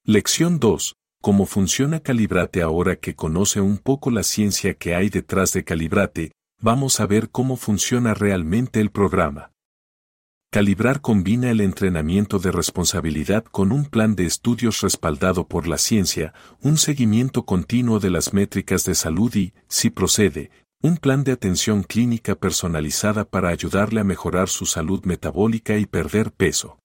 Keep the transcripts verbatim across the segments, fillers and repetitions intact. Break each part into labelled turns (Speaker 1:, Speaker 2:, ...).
Speaker 1: Lección dos. ¿Cómo funciona Calibrate? Ahora que conoce un poco la ciencia que hay detrás de Calibrate, vamos a ver cómo funciona realmente el programa. Calibrar combina el entrenamiento de responsabilidad con un plan de estudios respaldado por la ciencia, un seguimiento continuo de las métricas de salud y, si procede, un plan de atención clínica personalizada para ayudarle a mejorar su salud metabólica y perder peso.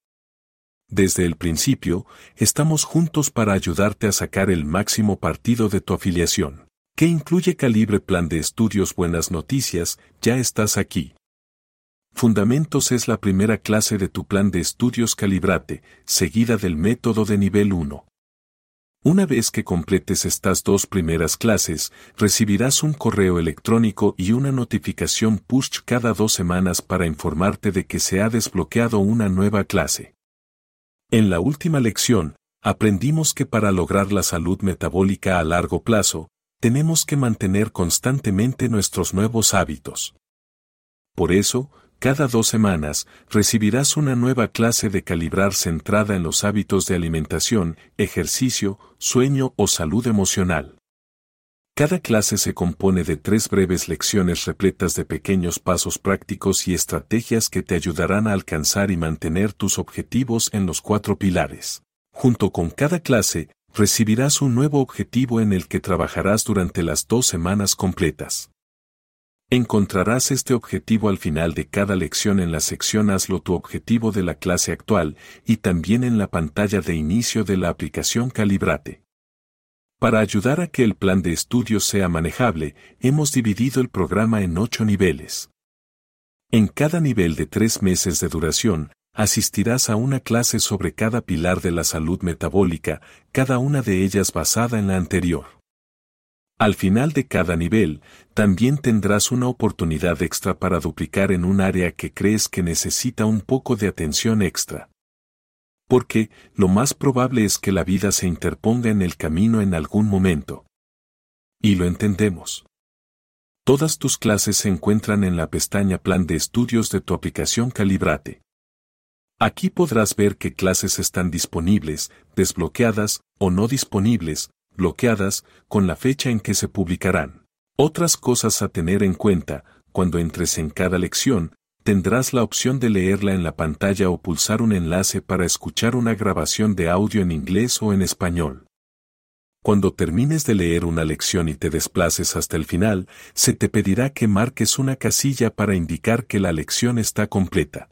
Speaker 1: Desde el principio, estamos juntos para ayudarte a sacar el máximo partido de tu afiliación. ¿Qué incluye Calibre Plan de Estudios? Buenas noticias, ya estás aquí. Fundamentos es la primera clase de tu plan de estudios Calibrate, seguida del método de nivel uno. Una vez que completes estas dos primeras clases, recibirás un correo electrónico y una notificación push cada dos semanas para informarte de que se ha desbloqueado una nueva clase. En la última lección, aprendimos que para lograr la salud metabólica a largo plazo, tenemos que mantener constantemente nuestros nuevos hábitos. Por eso, cada dos semanas, recibirás una nueva clase de Calibrar centrada en los hábitos de alimentación, ejercicio, sueño o salud emocional. Cada clase se compone de tres breves lecciones repletas de pequeños pasos prácticos y estrategias que te ayudarán a alcanzar y mantener tus objetivos en los cuatro pilares. Junto con cada clase, recibirás un nuevo objetivo en el que trabajarás durante las dos semanas completas. Encontrarás este objetivo al final de cada lección en la sección Hazlo tu objetivo de la clase actual y también en la pantalla de inicio de la aplicación Calibrate. Para ayudar a que el plan de estudios sea manejable, hemos dividido el programa en ocho niveles. En cada nivel de tres meses de duración, asistirás a una clase sobre cada pilar de la salud metabólica, cada una de ellas basada en la anterior. Al final de cada nivel, también tendrás una oportunidad extra para duplicar en un área que crees que necesita un poco de atención extra. Porque, lo más probable es que la vida se interponga en el camino en algún momento. Y lo entendemos. Todas tus clases se encuentran en la pestaña Plan de Estudios de tu aplicación Calibrate. Aquí podrás ver qué clases están disponibles, desbloqueadas, o no disponibles, bloqueadas, con la fecha en que se publicarán. Otras cosas a tener en cuenta, cuando entres en cada lección, tendrás la opción de leerla en la pantalla o pulsar un enlace para escuchar una grabación de audio en inglés o en español. Cuando termines de leer una lección y te desplaces hasta el final, se te pedirá que marques una casilla para indicar que la lección está completa.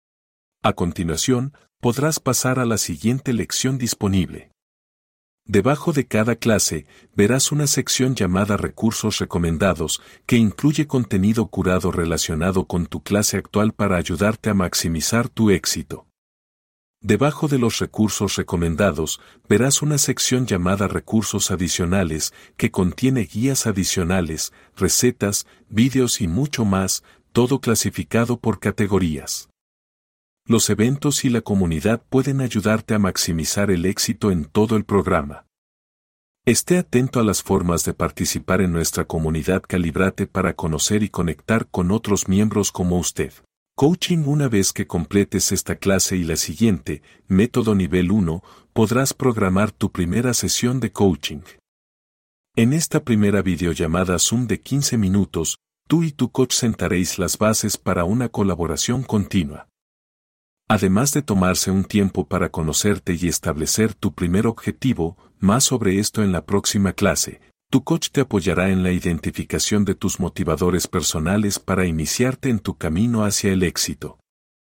Speaker 1: A continuación, podrás pasar a la siguiente lección disponible. Debajo de cada clase, verás una sección llamada Recursos recomendados, que incluye contenido curado relacionado con tu clase actual para ayudarte a maximizar tu éxito. Debajo de los recursos recomendados, verás una sección llamada Recursos adicionales, que contiene guías adicionales, recetas, vídeos y mucho más, todo clasificado por categorías. Los eventos y la comunidad pueden ayudarte a maximizar el éxito en todo el programa. Esté atento a las formas de participar en nuestra comunidad Calibrate para conocer y conectar con otros miembros como usted. Coaching. Una vez que completes esta clase y la siguiente, método nivel uno, podrás programar tu primera sesión de coaching. En esta primera videollamada Zoom de quince minutos, tú y tu coach sentaréis las bases para una colaboración continua. Además de tomarse un tiempo para conocerte y establecer tu primer objetivo, más sobre esto en la próxima clase, tu coach te apoyará en la identificación de tus motivadores personales para iniciarte en tu camino hacia el éxito.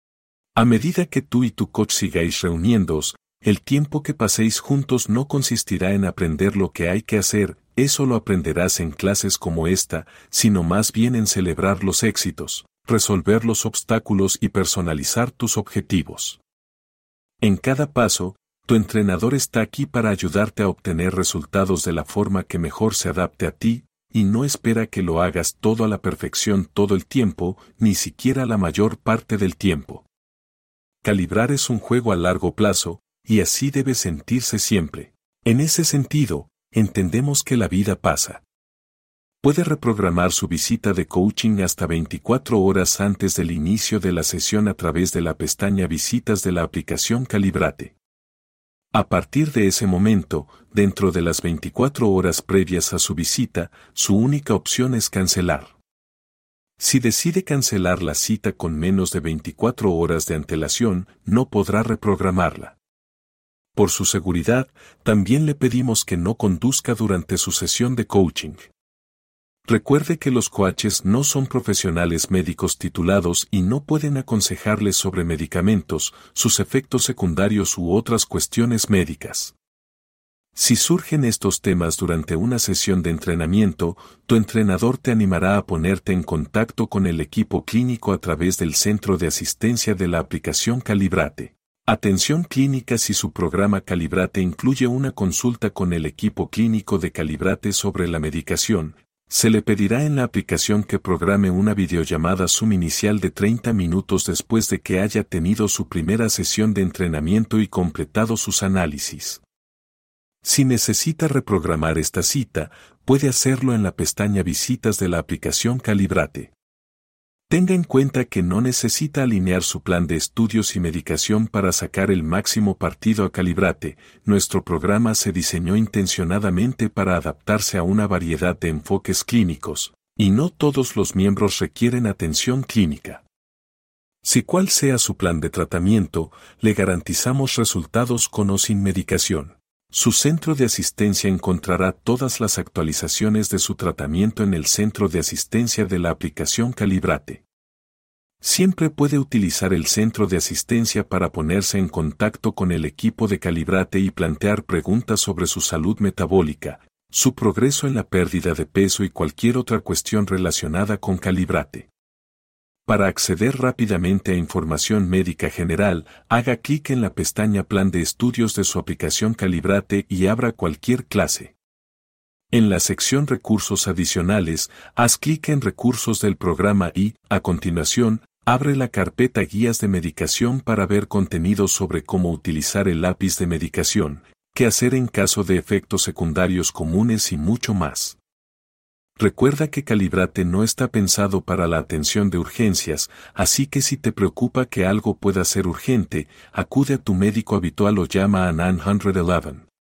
Speaker 1: A medida que tú y tu coach sigáis reuniéndoos, el tiempo que paséis juntos no consistirá en aprender lo que hay que hacer, eso lo aprenderás en clases como esta, sino más bien en celebrar los éxitos, resolver los obstáculos y personalizar tus objetivos. En cada paso, tu entrenador está aquí para ayudarte a obtener resultados de la forma que mejor se adapte a ti, y no espera que lo hagas todo a la perfección todo el tiempo, ni siquiera la mayor parte del tiempo. Calibrar es un juego a largo plazo, y así debe sentirse siempre. En ese sentido, entendemos que la vida pasa. Puede reprogramar su visita de coaching hasta veinticuatro horas antes del inicio de la sesión a través de la pestaña Visitas de la aplicación Calibrate. A partir de ese momento, dentro de las veinticuatro horas previas a su visita, su única opción es cancelar. Si decide cancelar la cita con menos de veinticuatro horas de antelación, no podrá reprogramarla. Por su seguridad, también le pedimos que no conduzca durante su sesión de coaching. Recuerde que los coaches no son profesionales médicos titulados y no pueden aconsejarles sobre medicamentos, sus efectos secundarios u otras cuestiones médicas. Si surgen estos temas durante una sesión de entrenamiento, tu entrenador te animará a ponerte en contacto con el equipo clínico a través del centro de asistencia de la aplicación Calibrate. Atención clínica: si su programa Calibrate incluye una consulta con el equipo clínico de Calibrate sobre la medicación, se le pedirá en la aplicación que programe una videollamada Zoom inicial de treinta minutos después de que haya tenido su primera sesión de entrenamiento y completado sus análisis. Si necesita reprogramar esta cita, puede hacerlo en la pestaña Visitas de la aplicación Calibrate. Tenga en cuenta que no necesita alinear su plan de estudios y medicación para sacar el máximo partido a Calibrate. Nuestro programa se diseñó intencionadamente para adaptarse a una variedad de enfoques clínicos, y no todos los miembros requieren atención clínica. Si cual sea su plan de tratamiento, le garantizamos resultados con o sin medicación. Su centro de asistencia encontrará todas las actualizaciones de su tratamiento en el centro de asistencia de la aplicación Calibrate. Siempre puede utilizar el centro de asistencia para ponerse en contacto con el equipo de Calibrate y plantear preguntas sobre su salud metabólica, su progreso en la pérdida de peso y cualquier otra cuestión relacionada con Calibrate. Para acceder rápidamente a información médica general, haga clic en la pestaña Plan de estudios de su aplicación Calibrate y abra cualquier clase. En la sección Recursos adicionales, haz clic en Recursos del programa y, a continuación, abre la carpeta Guías de medicación para ver contenido sobre cómo utilizar el lápiz de medicación, qué hacer en caso de efectos secundarios comunes y mucho más. Recuerda que Calibrate no está pensado para la atención de urgencias, así que si te preocupa que algo pueda ser urgente, acude a tu médico habitual o llama a nueve uno uno.